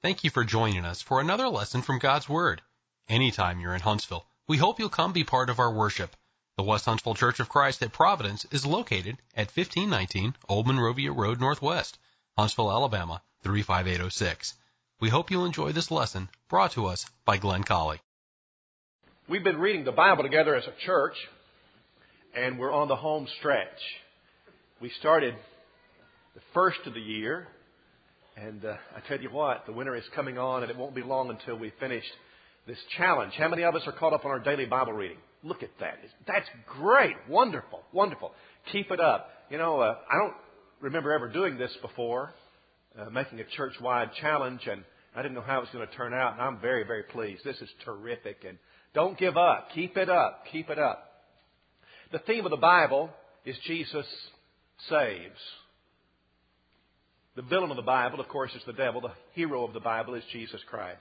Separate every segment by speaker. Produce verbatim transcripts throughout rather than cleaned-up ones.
Speaker 1: Thank you for joining us for another lesson from God's Word. Anytime you're in Huntsville, we hope you'll come be part of our worship. The West Huntsville Church of Christ at Providence is located at fifteen nineteen Old Monrovia Road Northwest, Huntsville, Alabama, three five eight oh six. We hope you'll enjoy this lesson brought to us by Glenn Colley.
Speaker 2: We've been reading the Bible together as a church, and we're on the home stretch. We started the first of the year, and uh, I tell you what, the winter is coming on, and it won't be long until we finish this challenge. How many of us are caught up on our daily Bible reading? Look at that. That's great. Wonderful. Wonderful. Keep it up. You know, uh, I don't remember ever doing this before, uh, making a church-wide challenge, and I didn't know how it was going to turn out, and I'm very, very pleased. This is terrific, and don't give up. Keep it up. Keep it up. The theme of the Bible is Jesus saves. The villain of the Bible, of course, is the devil. The hero of the Bible is Jesus Christ.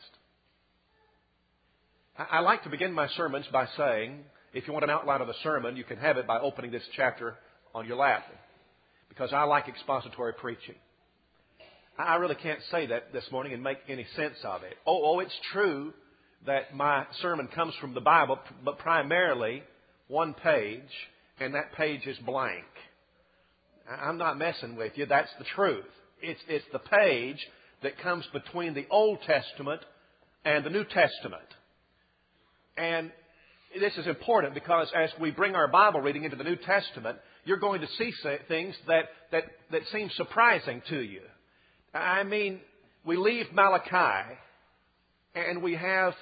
Speaker 2: I like to begin my sermons by saying, if you want an outline of the sermon, you can have it by opening this chapter on your lap, because I like expository preaching. I really can't say that this morning and make any sense of it. Oh, oh, it's true that my sermon comes from the Bible, but primarily one page, and that page is blank. I'm not messing with you. That's the truth. It's, it's the page that comes between the Old Testament and the New Testament. And this is important because as we bring our Bible reading into the New Testament, you're going to see things that, that, that seem surprising to you. I mean, we leave Malachi and we have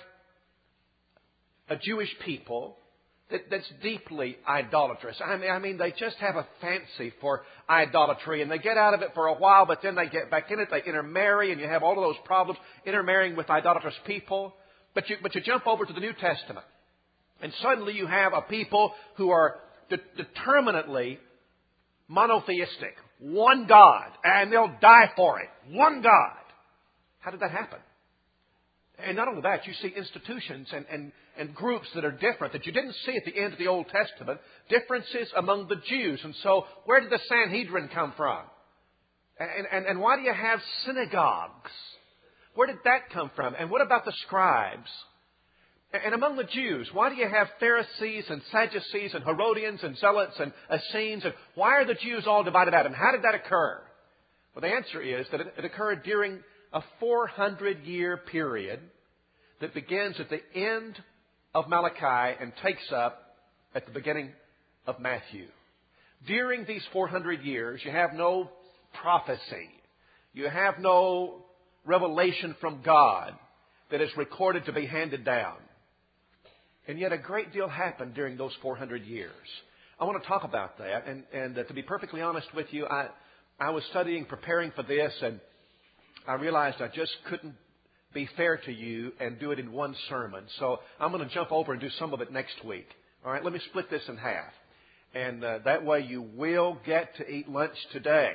Speaker 2: a Jewish people that, that's deeply idolatrous. I mean, I mean, they just have a fancy for idolatry, and they get out of it for a while, but then they get back in it. They intermarry, and you have all of those problems intermarrying with idolatrous people. But you, but you jump over to the New Testament, and suddenly you have a people who are de- determinately monotheistic. One God, and they'll die for it. One God. How did that happen? And not only that, you see institutions and, and, and groups that are different that you didn't see at the end of the Old Testament. Differences among the Jews. And so, where did the Sanhedrin come from? And, and, and why do you have synagogues? Where did that come from? And what about the scribes? And among the Jews, why do you have Pharisees and Sadducees and Herodians and Zealots and Essenes? And why are the Jews all divided out? And how did that occur? Well, the answer is that it, it occurred during a four hundred year period that begins at the end of Malachi and takes up at the beginning of Matthew. During these four hundred years, you have no prophecy. You have no revelation from God that is recorded to be handed down. And yet a great deal happened during those four hundred years. I want to talk about that. And, and uh, to be perfectly honest with you, I, I was studying, preparing for this, and I realized I just couldn't be fair to you and do it in one sermon. So I'm going to jump over and do some of it next week. All right, let me split this in half. And uh, that way you will get to eat lunch today.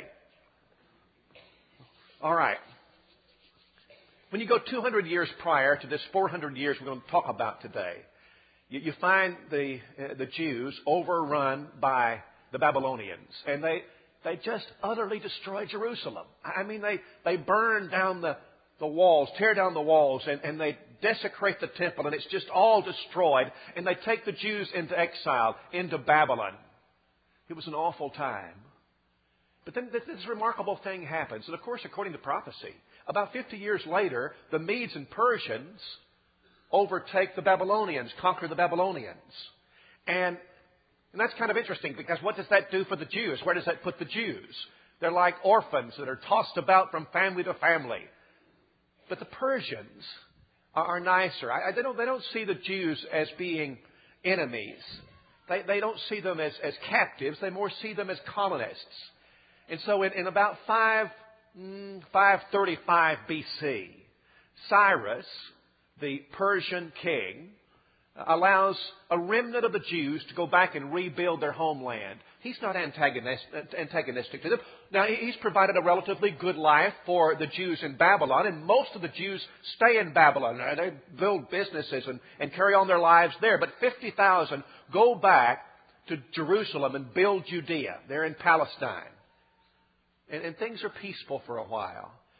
Speaker 2: All right. When you go two hundred years prior to this four hundred years we're going to talk about today, you, you find the uh, the Jews overrun by the Babylonians. And they... They just utterly destroy Jerusalem. I mean, they, they burn down the, the walls, tear down the walls, and, and they desecrate the temple, and it's just all destroyed. And they take the Jews into exile, into Babylon. It was an awful time. But then this, this remarkable thing happens. And of course, according to prophecy, about fifty years later, the Medes and Persians overtake the Babylonians, conquer the Babylonians. And And that's kind of interesting, because what does that do for the Jews? Where does that put the Jews? They're like orphans that are tossed about from family to family. But the Persians are nicer. I, they, don't, they don't see the Jews as being enemies. They, they don't see them as, as captives. They more see them as colonists. And so in, in about five, five thirty-five B C, Cyrus, the Persian king, allows a remnant of the Jews to go back and rebuild their homeland. He's not antagonistic, antagonistic to them. Now, he's provided a relatively good life for the Jews in Babylon, and most of the Jews stay in Babylon. They build businesses and, and carry on their lives there. But fifty thousand go back to Jerusalem and build Judea. They're in Palestine. And, and things are peaceful for a while.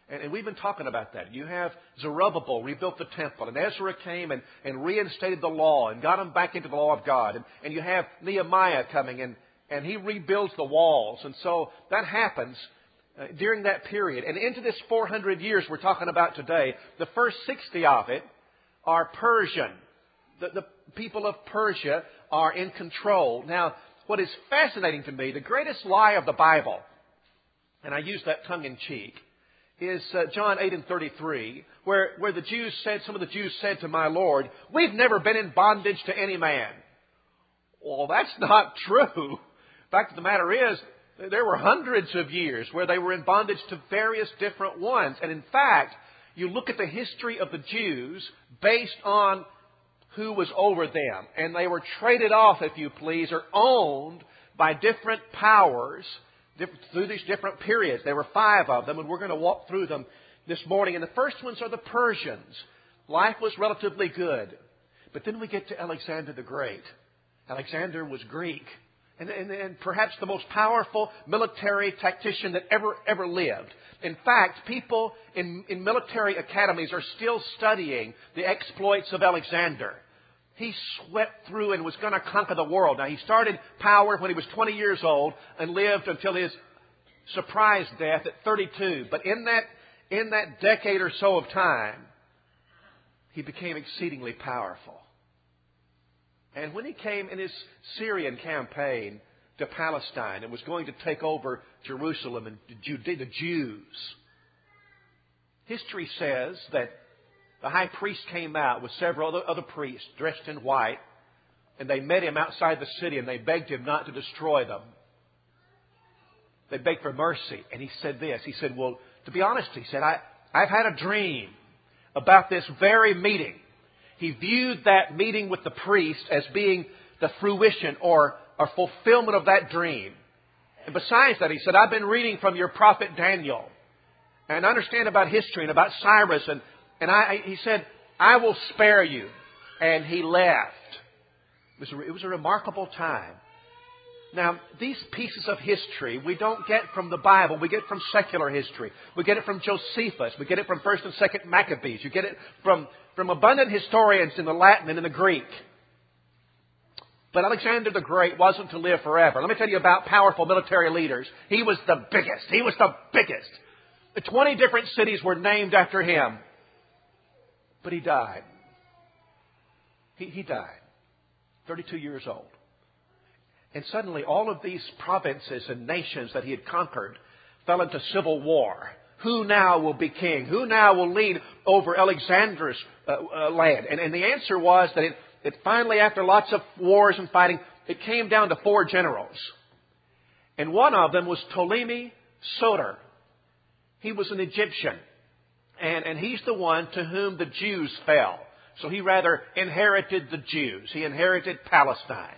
Speaker 2: And, and we've been talking about that. You have Zerubbabel rebuilt the temple, and Ezra came and, and reinstated the law and got them back into the law of God. And, and you have Nehemiah coming, and, and he rebuilds the walls. And so that happens uh, during that period. And into this four hundred years we're talking about today, the first sixty of it are Persian. The, the people of Persia are in control. Now, what is fascinating to me, the greatest lie of the Bible, and I use that tongue-in-cheek, is uh, John eight and thirty-three, where, where the Jews said, some of the Jews said to my Lord, we've never been in bondage to any man. Well, that's not true. Fact of the matter is, there were hundreds of years where they were in bondage to various different ones. And in fact, you look at the history of the Jews based on who was over them. And they were traded off, if you please, or owned by different powers through these different periods. There were five of them, and we're going to walk through them this morning. And the first ones are the Persians. Life was relatively good. But then we get to Alexander the Great. Alexander was Greek. And, and, and perhaps the most powerful military tactician that ever, ever lived. In fact, people in, in military academies are still studying the exploits of Alexander. He swept through and was going to conquer the world. Now, he started power when he was twenty years old and lived until his surprise death at thirty-two. But in that, in that decade or so of time, he became exceedingly powerful. And when he came in his Syrian campaign to Palestine and was going to take over Jerusalem and the Jews, history says that the high priest came out with several other, other priests dressed in white, and they met him outside the city and they begged him not to destroy them. They begged for mercy. And he said this. He said, well, to be honest, he said, I, I've had a dream about this very meeting. He viewed that meeting with the priest as being the fruition or, or fulfillment of that dream. And besides that, he said, I've been reading from your prophet Daniel and understand about history and about Cyrus. And, and I, he said, I will spare you. And he left. It was, a, it was a remarkable time. Now, these pieces of history we don't get from the Bible. We get it from secular history. We get it from Josephus. We get it from First and Second Maccabees. You get it from, from abundant historians in the Latin and in the Greek. But Alexander the Great wasn't to live forever. Let me tell you about powerful military leaders. He was the biggest. He was the biggest. The twenty different cities were named after him. But he died. He, he died. thirty-two years old. And suddenly all of these provinces and nations that he had conquered fell into civil war. Who now will be king? Who now will lead over Alexander's uh, uh, land? And, and the answer was that it, it finally, after lots of wars and fighting, it came down to four generals. And one of them was Ptolemy Soter. He was an Egyptian. And, and he's the one to whom the Jews fell. So he rather inherited the Jews. He inherited Palestine.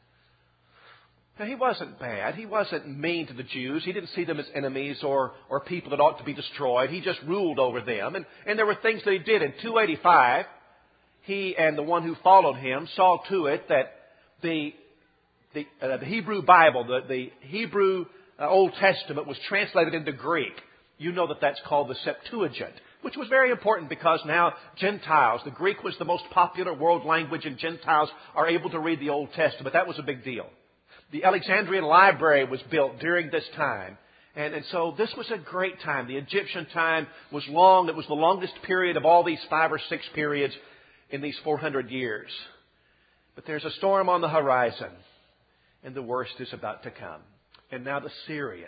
Speaker 2: Now, he wasn't bad. He wasn't mean to the Jews. He didn't see them as enemies or, or people that ought to be destroyed. He just ruled over them. And, and there were things that he did. In two eighty-five, he and the one who followed him saw to it that the, the, uh, the Hebrew Bible, the, the Hebrew uh, Old Testament was translated into Greek. You know that that's called the Septuagint, which was very important because now Gentiles, the Greek was the most popular world language, and Gentiles are able to read the Old Testament. That was a big deal. The Alexandrian Library was built during this time. And, and so this was a great time. The Egyptian time was long. It was the longest period of all these five or six periods in these four hundred years. But there's a storm on the horizon, and the worst is about to come. And now the Syrian.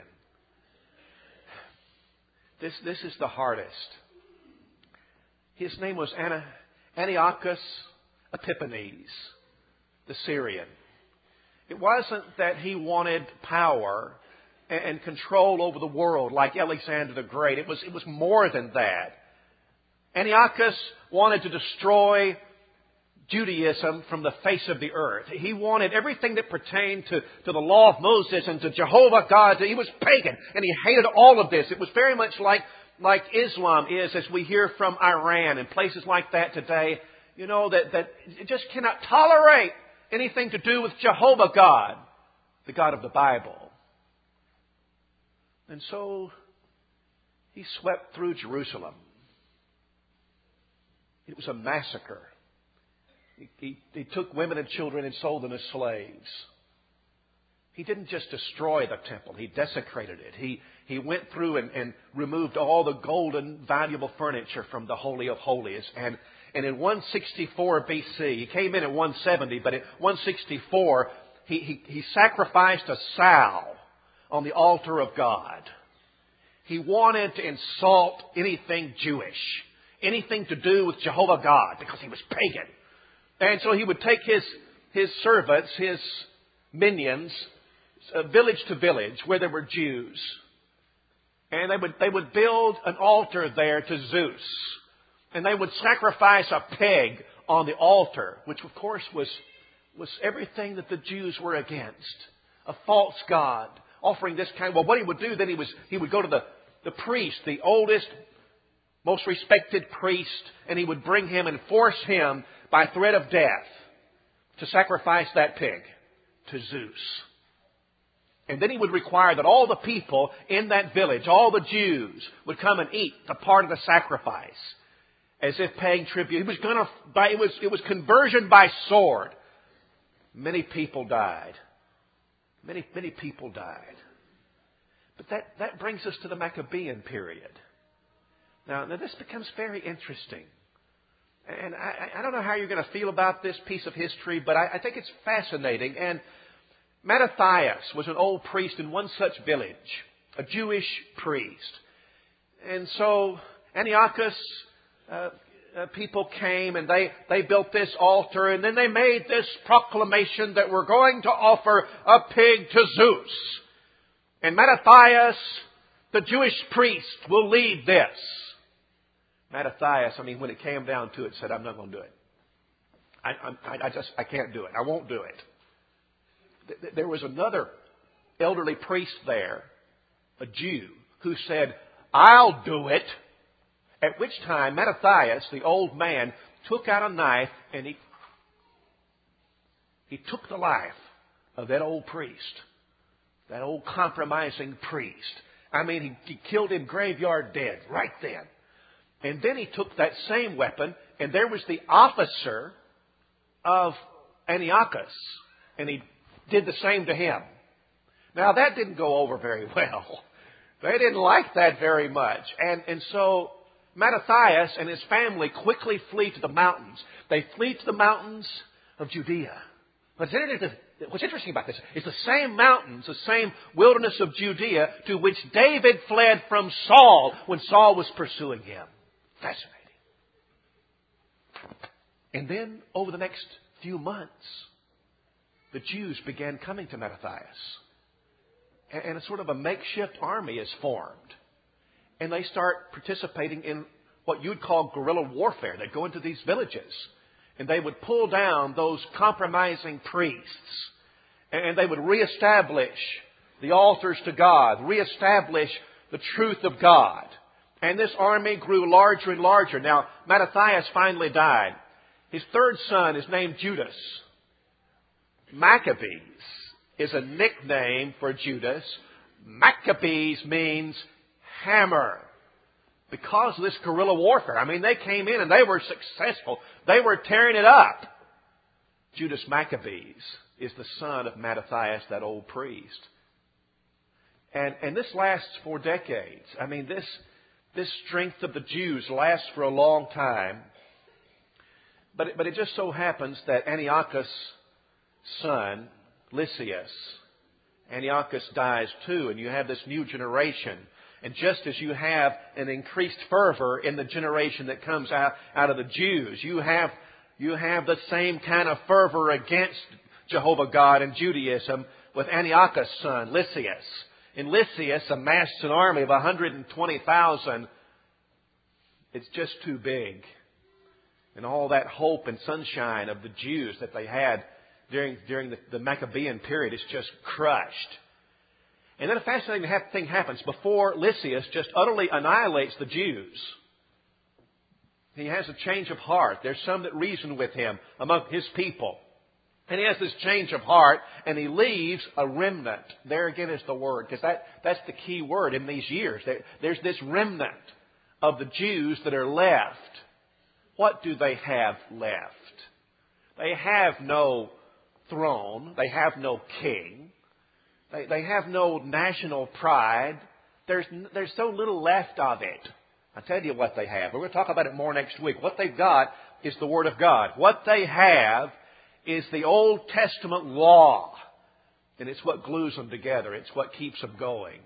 Speaker 2: This, this is the hardest. His name was Antiochus Epiphanes, the Syrian. It wasn't that he wanted power and control over the world like Alexander the Great. It was, it was more than that. Antiochus wanted to destroy Judaism from the face of the earth. He wanted everything that pertained to, to the law of Moses and to Jehovah God. He was pagan, and he hated all of this. It was very much like, like Islam is, as we hear from Iran and places like that today. You know, that, that it just cannot tolerate anything to do with Jehovah God, the God of the Bible. And so he swept through Jerusalem. It was a massacre. He, he, he took women and children and sold them as slaves. He didn't just destroy the temple. He desecrated it. He, he went through and, and removed all the golden, valuable furniture from the Holy of Holies. And, and in one sixty-four B C, he came in at one seventy, but at one sixty-four, he, he, he sacrificed a sow on the altar of God. He wanted to insult anything Jewish, anything to do with Jehovah God, because he was pagan. And so he would take his, his servants, his minions, uh, village to village where there were Jews. And they would, they would build an altar there to Zeus. And they would sacrifice a pig on the altar, which of course was, was everything that the Jews were against. A false god, offering this kind. Well, what he would do then, he was, he would go to the, the priest, the oldest, most respected priest, and he would bring him and force him by threat of death to sacrifice that pig to Zeus. And then he would require that all the people in that village, all the Jews, would come and eat the part of the sacrifice as if paying tribute. He was going to, it was, it was conversion by sword. Many people died. Many, many people died. But that, that brings us to the Maccabean period. Now, now this becomes very interesting. And I, I don't know how you're going to feel about this piece of history, but I, I think it's fascinating. And Mattathias was an old priest in one such village, a Jewish priest. And so Antiochus, uh, uh, people came and they, they built this altar, and then they made this proclamation that we're going to offer a pig to Zeus. And Mattathias, the Jewish priest, will lead this. Mattathias, I mean, when it came down to it, said, I'm not going to do it. I, I, I just, I can't do it. I won't do it. There was another elderly priest there, a Jew, who said, I'll do it. At which time Mattathias, the old man, took out a knife and he, he took the life of that old priest, that old compromising priest. I mean, he, he killed him graveyard dead right then. And then he took that same weapon, and there was the officer of Antiochus, and he did the same to him. Now, that didn't go over very well. They didn't like that very much. And, and so Mattathias and his family quickly flee to the mountains. They flee to the mountains of Judea. What's interesting about this is the same mountains, the same wilderness of Judea to which David fled from Saul when Saul was pursuing him. Fascinating. And then over the next few months, the Jews began coming to Mattathias. And a sort of a makeshift army is formed. And they start participating in what you'd call guerrilla warfare. They go into these villages and they would pull down those compromising priests. And they would reestablish the altars to God, reestablish the truth of God. And this army grew larger and larger. Now, Mattathias finally died. His third son is named Judas. Maccabees is a nickname for Judas. Maccabees means hammer. Because of this guerrilla warfare. I mean, they came in and they were successful. They were tearing it up. Judas Maccabees is the son of Mattathias, that old priest. And, and this lasts for decades. I mean, this, this strength of the Jews lasts for a long time. But it, but it just so happens that Antiochus' son, Lysias, Antiochus dies too, and you have this new generation. And just as you have an increased fervor in the generation that comes out, out of the Jews, you have, you have the same kind of fervor against Jehovah God and Judaism with Antiochus' son, Lysias. And Lysias amassed an army of one hundred twenty thousand. It's just too big. And all that hope and sunshine of the Jews that they had during, during the, the Maccabean period is just crushed. And then a fascinating thing happens. Before Lysias just utterly annihilates the Jews, he has a change of heart. There's some that reason with him among his people. And he has this change of heart, and he leaves a remnant. There again is the word, because that, that's the key word in these years. There, there's this remnant of the Jews that are left. What do they have left? They have no throne. They have no king. They, they have no national pride. There's, there's so little left of it. I'll tell you what they have. We're going to talk about it more next week. What they've got is the Word of God. What they have is the Old Testament law. And it's what glues them together. It's what keeps them going.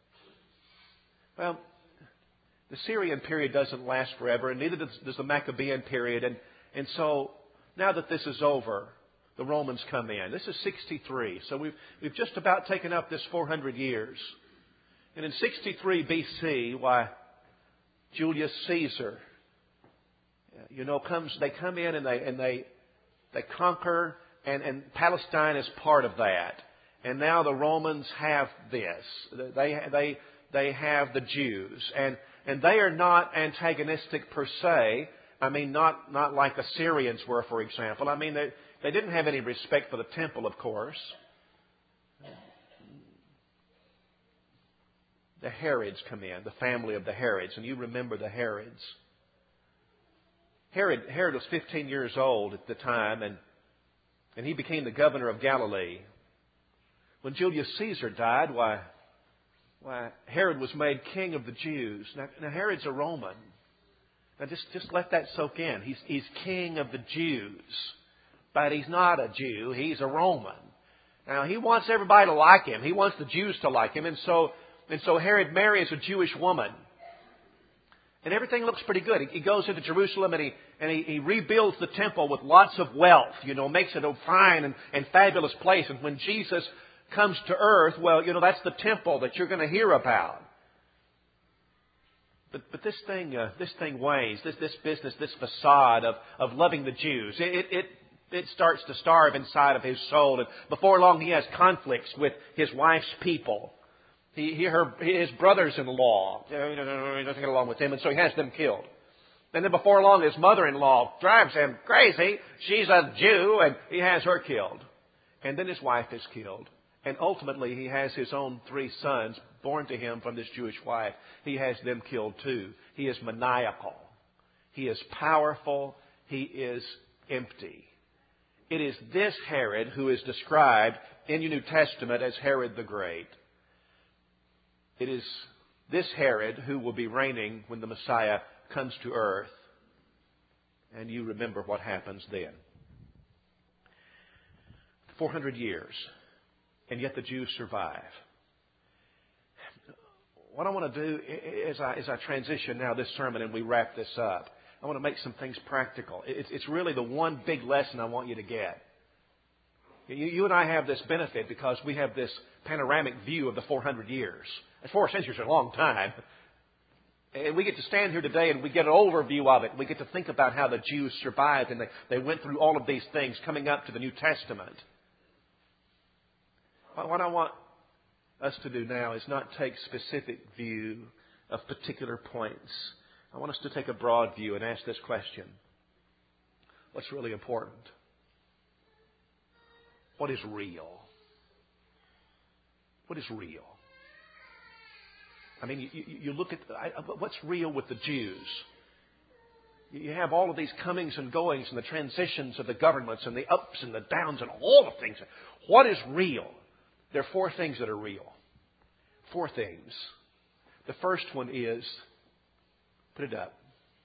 Speaker 2: Well, the Syrian period doesn't last forever, and neither does, does the Maccabean period. And, and so, now that this is over, the Romans come in. This is sixty-three. So we've, we've just about taken up this four hundred years. And in sixty-three B C, why, Julius Caesar, you know, comes, they come in and they, and they, they conquer, and, and Palestine is part of that. And now the Romans have this. They, they, they have the Jews. And, and they are not antagonistic per se. I mean, not, not like the Syrians were, for example. I mean, they, they didn't have any respect for the temple, of course. The Herods come in, the family of the Herods, and you remember the Herods. Herod, Herod was fifteen years old at the time, and, and he became the governor of Galilee. When Julius Caesar died, why, why Herod was made king of the Jews. Now, now Herod's a Roman. Now just, just let that soak in. He's, he's king of the Jews. But he's not a Jew. He's a Roman. Now, he wants everybody to like him. He wants the Jews to like him. And so, and so Herod marries a Jewish woman. And everything looks pretty good. He goes into Jerusalem and he, and he, he rebuilds the temple with lots of wealth. You know, makes it a fine and, and fabulous place. And when Jesus comes to earth, well, you know, that's the temple that you're going to hear about. But, but this thing, uh, this thing wanes. This, this business, this facade of, of loving the Jews, it, it, it starts to starve inside of his soul. And before long, he has conflicts with his wife's people. He, he, her, his brothers-in-law, he doesn't get along with him, and so he has them killed. And then before long, his mother-in-law drives him crazy. She's a Jew, and he has her killed. And then his wife is killed. And ultimately, he has his own three sons born to him from this Jewish wife. He has them killed too. He is maniacal. He is powerful. He is empty. It is this Herod who is described in your New Testament as Herod the Great. It is this Herod who will be reigning when the Messiah comes to earth. And you remember what happens then. four hundred years. And yet the Jews survive. What I want to do as I, as I transition now this sermon and we wrap this up, I want to make some things practical. It's, it's really the one big lesson I want you to get. You, you and I have this benefit because we have this panoramic view of the four hundred years. And four centuries is a long time. And we get to stand here today and we get an overview of it. We get to think about how the Jews survived and they, they went through all of these things coming up to the New Testament. What I want us to do now is not take specific view of particular points. I want us to take a broad view and ask this question. What's really important? What is real? What is real? I mean, you, you look at what's real with the Jews. You have all of these comings and goings and the transitions of the governments and the ups and the downs and all the things. What is real? There are four things that are real. Four things. The first one is, put it up.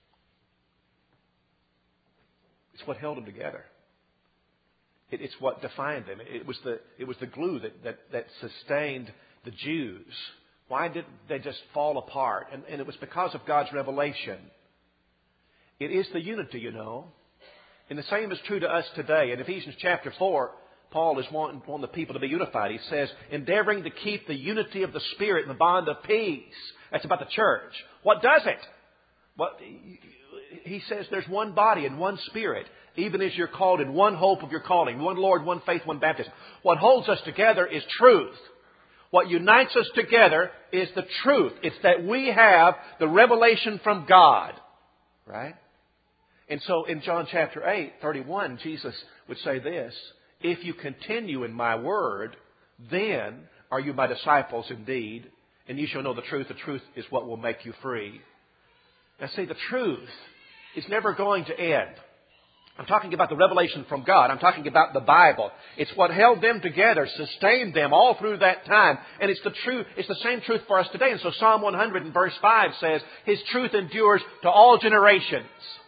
Speaker 2: It's what held them together. It, it's what defined them. It was the, it was the glue that, that, that sustained the Jews. Why did they just fall apart? And, and it was because of God's revelation. It is the unity, you know. And the same is true to us today. In Ephesians chapter four, Paul is wanting, wanting the people to be unified. He says, endeavoring to keep the unity of the Spirit in the bond of peace. That's about the church. What does it? What, he says there's one body and one Spirit, even as you're called in one hope of your calling, one Lord, one faith, one baptism. What holds us together is truth. What unites us together is the truth. It's that we have the revelation from God. Right? And so in John chapter eight, thirty-one, Jesus would say this, if you continue in my word, then are you my disciples indeed, and you shall know the truth. The truth is what will make you free. Now see, the truth is never going to end. I'm talking about the revelation from God. I'm talking about the Bible. It's what held them together, sustained them all through that time. And it's the truth, it's the same truth for us today. And so Psalm one hundred in verse five says, His truth endures to all generations.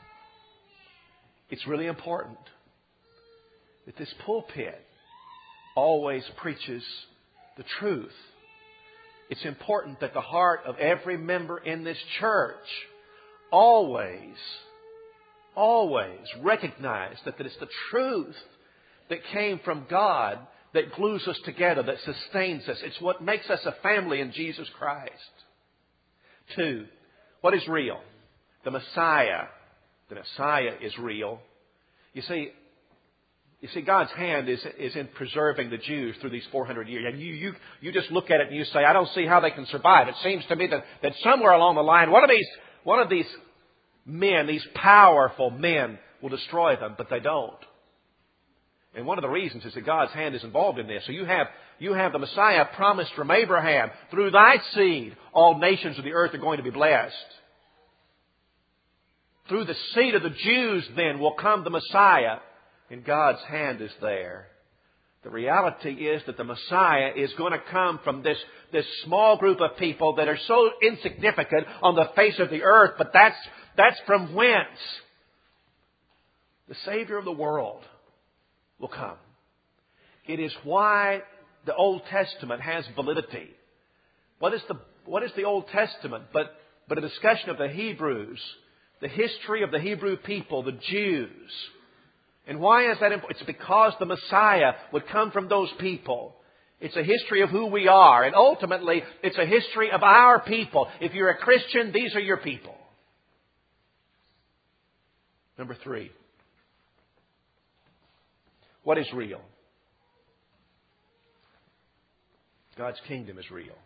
Speaker 2: It's really important that this pulpit always preaches the truth. It's important that the heart of every member in this church always Always recognize that it's the truth that came from God that glues us together, that sustains us. It's what makes us a family in Jesus Christ. Two, what is real? The Messiah. The Messiah is real. You see, you see, God's hand is, is in preserving the Jews through these four hundred years. And you, you, you just look at it and you say, I don't see how they can survive. It seems to me that, that somewhere along the line, one of these, one of these men, these powerful men, will destroy them, but they don't. And one of the reasons is that God's hand is involved in this. So you have, you have the Messiah promised from Abraham, through thy seed, all nations of the earth are going to be blessed. Through the seed of the Jews, then, will come the Messiah, and God's hand is there. The reality is that the Messiah is going to come from this, this small group of people that are so insignificant on the face of the earth, but that's That's from whence the Savior of the world will come. It is why the Old Testament has validity. What is the, what is the Old Testament but, but a discussion of the Hebrews, the history of the Hebrew people, the Jews. And why is that important? It's because the Messiah would come from those people. It's a history of who we are. And ultimately, it's a history of our people. If you're a Christian, these are your people. Number three, what is real? God's kingdom is real.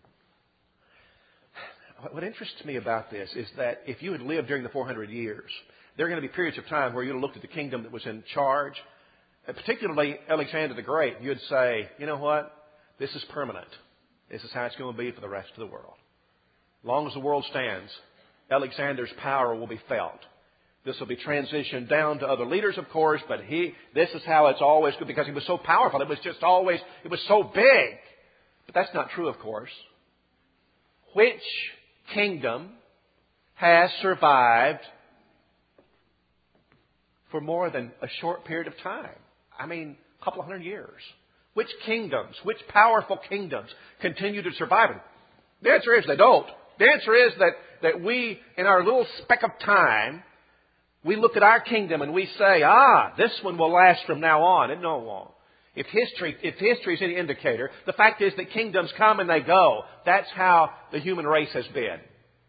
Speaker 2: What interests me about this is that if you had lived during the four hundred years, there are going to be periods of time where you'd have looked at the kingdom that was in charge, and particularly Alexander the Great, you'd say, you know what? This is permanent. This is how it's going to be for the rest of the world. As long as the world stands, Alexander's power will be felt. This will be transitioned down to other leaders, of course, but he, this is how it's always good because he was so powerful. It was just always, it was so big. But that's not true, of course. Which kingdom has survived for more than a short period of time? I mean, a couple of hundred years. Which kingdoms, which powerful kingdoms continue to survive? The answer is they don't. The answer is that, that we, in our little speck of time, we look at our kingdom and we say, ah, this one will last from now on. And no, it won't. If history, if history is any indicator, the fact is that kingdoms come and they go. That's how the human race has been.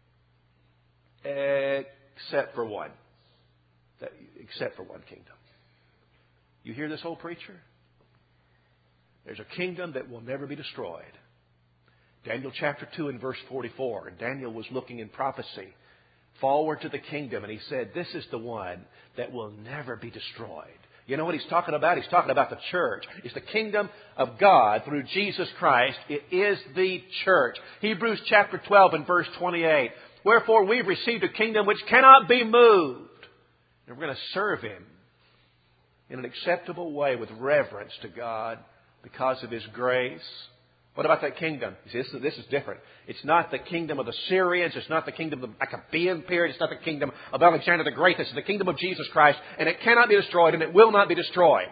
Speaker 2: Except for one. Except for one kingdom. You hear this, old preacher? There's a kingdom that will never be destroyed. Daniel chapter two and verse forty-four. And Daniel was looking in prophecy forward to the kingdom, and he said, this is the one that will never be destroyed. You know what he's talking about? He's talking about the church. It's the kingdom of God through Jesus Christ. It is the church. Hebrews chapter twelve and verse twenty-eight. Wherefore we've received a kingdom which cannot be moved. And we're going to serve Him in an acceptable way with reverence to God because of His grace. What about that kingdom? You see, this, this is different. It's not the kingdom of the Syrians. It's not the kingdom of the Maccabean period. It's not the kingdom of Alexander the Great. This is the kingdom of Jesus Christ. And it cannot be destroyed, and it will not be destroyed.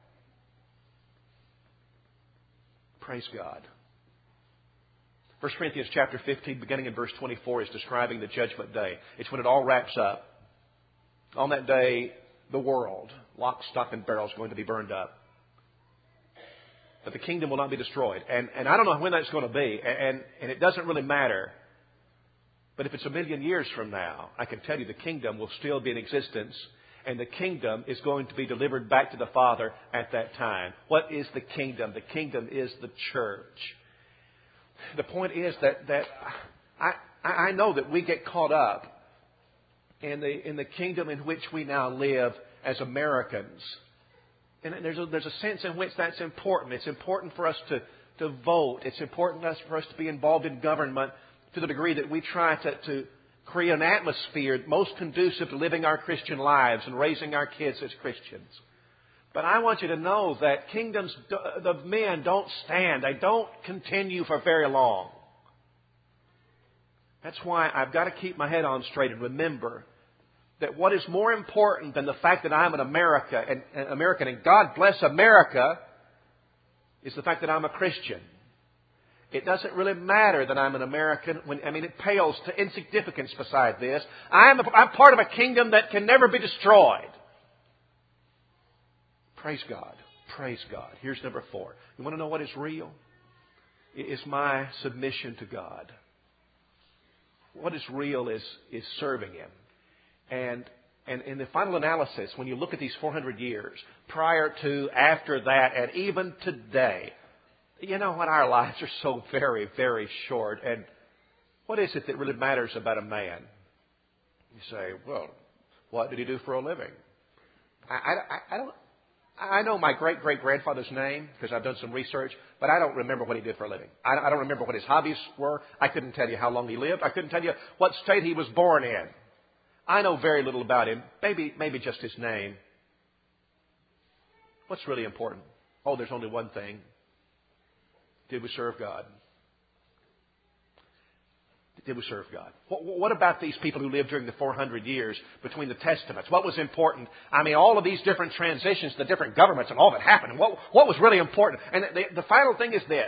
Speaker 2: Praise God. First Corinthians chapter fifteen, beginning in verse twenty-four, is describing the judgment day. It's when it all wraps up. On that day, the world, lock, stock, and barrel, is going to be burned up. But the kingdom will not be destroyed. And, and I don't know when that's going to be. And, and it doesn't really matter. But if it's a million years from now, I can tell you the kingdom will still be in existence. And the kingdom is going to be delivered back to the Father at that time. What is the kingdom? The kingdom is the church. The point is that, that I, I know that we get caught up in the, in the kingdom in which we now live as Americans. And there's a, there's a sense in which that's important. It's important for us to, to vote. It's important for us to be involved in government to the degree that we try to, to create an atmosphere most conducive to living our Christian lives and raising our kids as Christians. But I want you to know that kingdoms of men don't stand. They don't continue for very long. That's why I've got to keep my head on straight and remember that what is more important than the fact that I'm an America and, and American and God bless America is the fact that I'm a Christian. It doesn't really matter that I'm an American. When, I mean, it pales to insignificance beside this. I'm, a, I'm part of a kingdom that can never be destroyed. Praise God. Praise God. Here's number four. You want to know what is real? It is my submission to God. What is real is, is serving Him. And, and in the final analysis, when you look at these four hundred years, prior to, after that, and even today, you know what? Our lives are so very, very short. And what is it that really matters about a man? You say, well, what did he do for a living? I, I, I don't. I know my great-great-grandfather's name because I've done some research, but I don't remember what he did for a living. I, I don't remember what his hobbies were. I couldn't tell you how long he lived. I couldn't tell you what state he was born in. I know very little about him. Maybe, maybe just his name. What's really important? Oh, there's only one thing. Did we serve God? Did we serve God? What, what about these people who lived during the four hundred years between the Testaments? What was important? I mean, all of these different transitions, the different governments and all that happened. What, what was really important? And the, the final thing is this.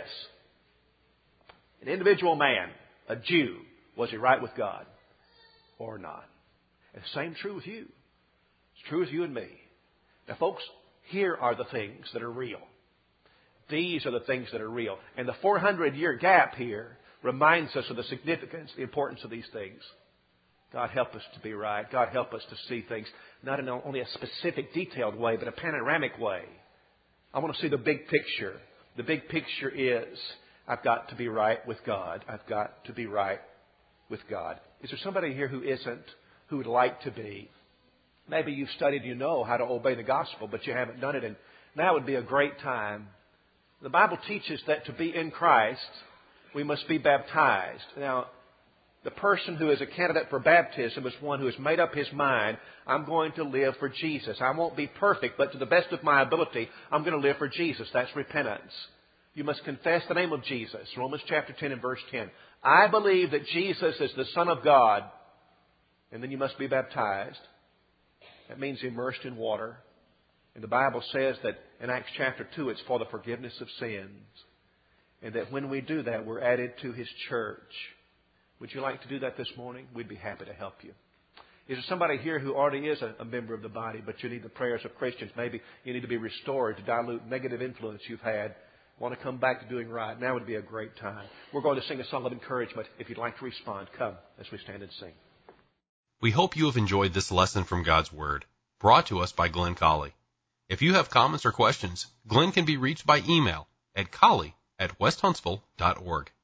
Speaker 2: An individual man, a Jew, was he right with God or not? And the same true with you. It's true with you and me. Now, folks, here are the things that are real. These are the things that are real. And the four hundred year gap here reminds us of the significance, the importance of these things. God help us to be right. God help us to see things not in only a specific, detailed way, but a panoramic way. I want to see the big picture. The big picture is I've got to be right with God. I've got to be right with God. Is there somebody here who isn't, who would like to be? Maybe you've studied, you know how to obey the gospel, but you haven't done it. And now would be a great time. The Bible teaches that to be in Christ, we must be baptized. Now, the person who is a candidate for baptism is one who has made up his mind, I'm going to live for Jesus. I won't be perfect, but to the best of my ability, I'm going to live for Jesus. That's repentance. You must confess the name of Jesus. Romans chapter ten and verse ten. I believe that Jesus is the Son of God. And then you must be baptized. That means immersed in water. And the Bible says that in Acts chapter two, it's for the forgiveness of sins. And that when we do that, we're added to His church. Would you like to do that this morning? We'd be happy to help you. Is there somebody here who already is a, a member of the body, but you need the prayers of Christians? Maybe you need to be restored to dilute negative influence you've had. Want to come back to doing right? Now would be a great time. We're going to sing a song of encouragement. If you'd like to respond, come as we stand and sing.
Speaker 1: We hope you have enjoyed this lesson from God's Word, brought to us by Glenn Colley. If you have comments or questions, Glenn can be reached by email at colley at west huntsville dot org.